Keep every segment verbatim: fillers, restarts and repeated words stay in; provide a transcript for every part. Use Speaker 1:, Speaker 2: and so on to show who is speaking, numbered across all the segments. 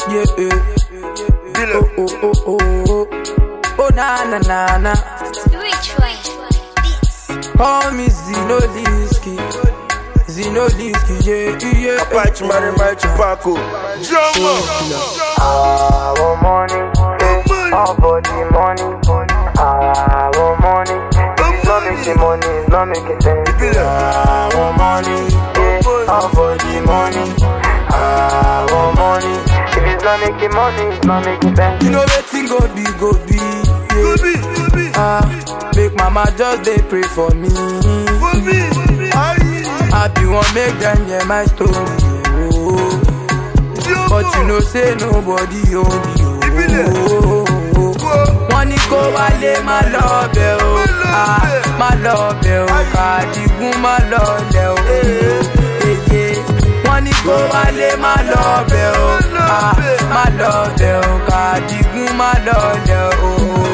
Speaker 1: Yeah, yeah. Oh, oh, oh, oh, oh. Oh, na, na, na, na.
Speaker 2: Which one? Beats.
Speaker 1: Call me Zinolinsky. Zinolinsky, yeah, yeah.
Speaker 3: Apache, Mary, my Chupaco. Jumbo.
Speaker 4: I want money. All for the money. I want money. It's not making money, it's not making sense. I want money. Yeah, all for the money. I want money. If it's not making money, it's not making sense.
Speaker 1: You know wetin go be, go be.
Speaker 3: Go be, go be.
Speaker 1: Ah, make mama just dey pray for me.
Speaker 3: For me.
Speaker 1: I be one make them hear my story. Oh. But you know say nobody own me. Oh. Wọ́n ní kó wálé má lọ bẹ̀ o, má lọ bẹ̀ o, Kàdígún má lọ lẹ̀ o. Wọ́n ní kó wálé má lọ bẹ̀ o, má lọ bẹ̀ o, Kàdígún má lọ lẹ̀ o.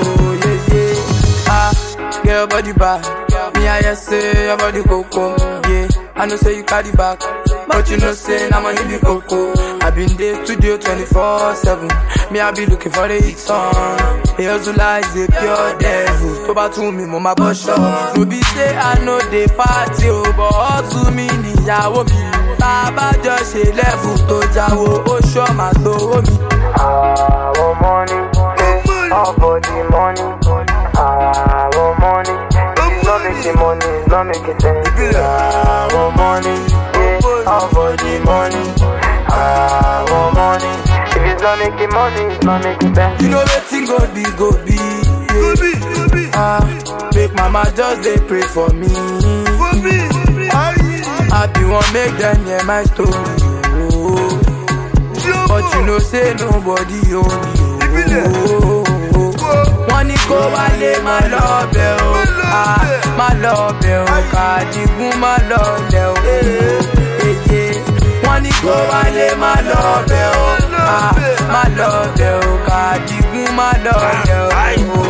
Speaker 1: Get your body back, me I hear say your body coco. Yeah, I know say you carry back, but you know say na money be coco. I been there studio twenty-four seven. Me I be looking for the hit song. The hustler is a pure devil. To battle me, mama boss up. No be say I know the party, oh, but hustle me níyàwó mi. Baba just a level to jawo, oh show my to me.
Speaker 4: I want money, all for the money. I want money. It's not making money, it's not making sense. I want money, yeah, all for the money. I want money. If it's not making money, it's not making sense.
Speaker 1: You know wetin go be, go be.
Speaker 3: Go be, go be.
Speaker 1: Ah, make mama just dey pray for me.
Speaker 3: For me.
Speaker 1: I be one make them hear my story. Oh. But you know say nobody own me. Oh. Wọ́n ní kó wálé má lọ bẹ̀ o, má lọ bẹ̀ o, Kàdígún má lọ lẹ̀ o. Wọ́n ní kó wálé má lọ bẹ̀ o, má lọ bẹ̀ o, Kàdígún má lọ lẹ̀ o.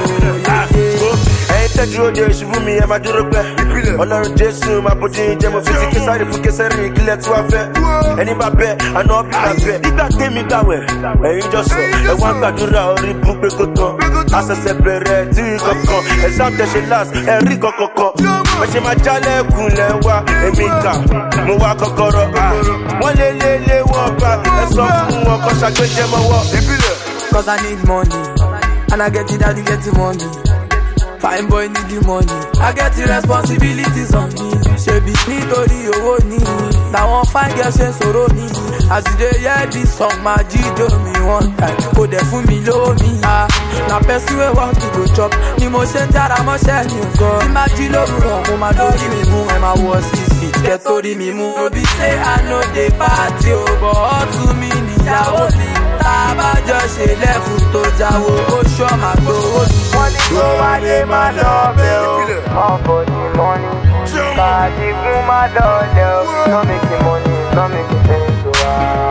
Speaker 3: Ẹyin tẹ́jú oje ìṣubú mi ẹ máa dúró pẹ́. Ọlọ́run Jésù máa bójú yín jẹ́ mo fi ti késàrì fún késàrì ìkílẹ̀ tí wàá fẹ́. Ẹni bá bẹ́ àná bí bá bẹ́. Nígbà tèmi gbàwẹ̀ ẹ̀yin jọ sọ ẹ̀wọ̀n gbàdúrà orí bú pé kó tán. Àṣẹ̀ṣẹ̀ bẹ̀rẹ̀ tí kankan ẹ̀sán tẹ̀sẹ̀ last ẹ̀rí kankan. Ẹ̀ṣẹ̀ máa jálẹ̀ kùnlẹ̀ wá èmi kà mo wá kọ́kọ́rọ́. Wọ́n lé lé lé wọ́n bá ẹ sọ fún wọn kọ́ ṣàgbéjẹ́ mọ́wọ́.
Speaker 1: Cause I need money, and I get it, daddy get the money. Fine boy need the money, I get the responsibilities on me. Ṣebí nítorí owó ni, làwọn fine girls ṣe sọ̀rọ̀ mi. As you dey hear this song, máa jíjó mi one time, kò dẹ̀ fún mi lówó mi. Ah, na person wey work to go chop, ni mo ṣe ń jára mọ́ṣẹ́ mi gan. Tí máa jí lówùrọ̀, mo máa lórí mi mú, ẹ máa wọ six feet, kẹ́ torí mi mú. No be say I no dey party o, but hustle mi níyàwó mi. Tábàjọ ṣe lẹ́fù tó jáwó, ó ṣọ́ máa gbowó mi.
Speaker 4: Wọ́n ní kó wálé má lọ bẹ̀ o, all for the money. Kàdígún má lọ lẹ̀ o, it's not making money, it's not making sense.